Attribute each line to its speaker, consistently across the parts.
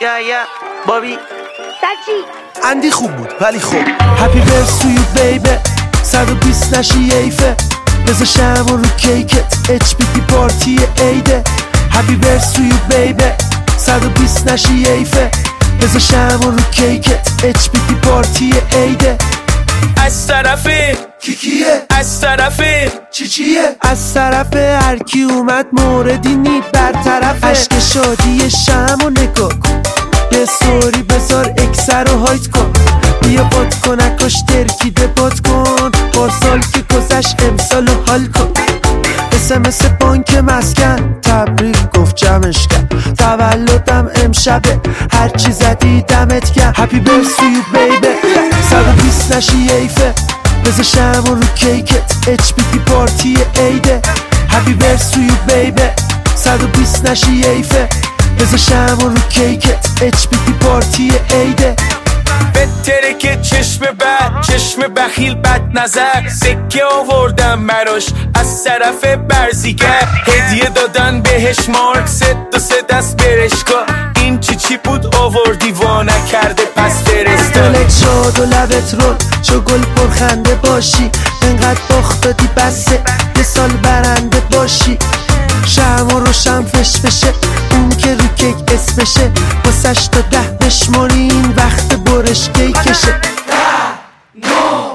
Speaker 1: یا بابی
Speaker 2: سچی
Speaker 3: اندی خوب بود ولی خوب. هپی برس تو یو بیبی 120 نشی ایفه بذار شمع رو کیکت اچ پی تی پارتی ایده. هپی برس تو یو بیبی 120 نشی ایفه بذار شمع رو کیکت اچ پی تی پارتی ایده.
Speaker 4: از طرف
Speaker 3: کیکیه
Speaker 4: از طرف
Speaker 3: چیه از طرف هر کی اومد موردی نید برطرف. عشق شادی شمع و نگاه کن یه سوری بذار اکسر رو هایت کن. بیا باد کنکاش ترکیده باد کن پارسال که گذشت امسال رو حال کن. اسمس بانک مسکن تبریک گفت جمعش کرد تولدم امشبه هرچی زدی دمت گرم. هپی برس تو یو بیبی 120 نشی ایفه بذار شمع رو کیکت اچ پی تی پارتی ایده. هپی برس تو یو بیبی 120 نشی ایفه بذار شمع رو کیکت اچ پی تی پارتی ایده.
Speaker 4: بهتره که چشم بد چشم بخیل بد نظر سکه آوردم مراش از طرف برزیگر هدیه دادن بهش مارک سه دست برشکا این چی بود آوردی وا نکرده پس فرستا.
Speaker 3: دلت شاد و لبت رول چو گل پرخنده باشی انقدر باخت دادی بسه یه سال برنده باشی. شمع و روشن فشه اون که رو کیک اسمشه واسش تا 10 بشمارین وقت برش کیکشه. 10 9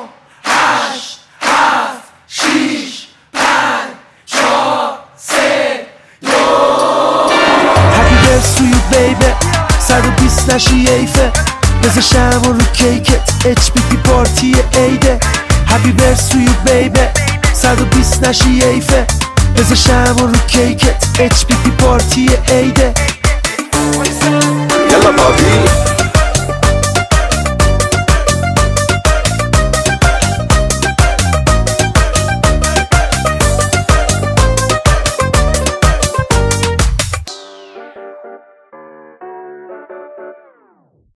Speaker 3: 8 7 6 5 4 3 2 هپی برس تو یو بیبی 120 نشی ایفه بذار شمع رو کیکت اچ پی تی پارتی ایده. هپی برس تو یو بیبی 120 نشی ایفه بذار شمع رو کیکت اچ پی تی پارتی ایده.
Speaker 5: یلا بابی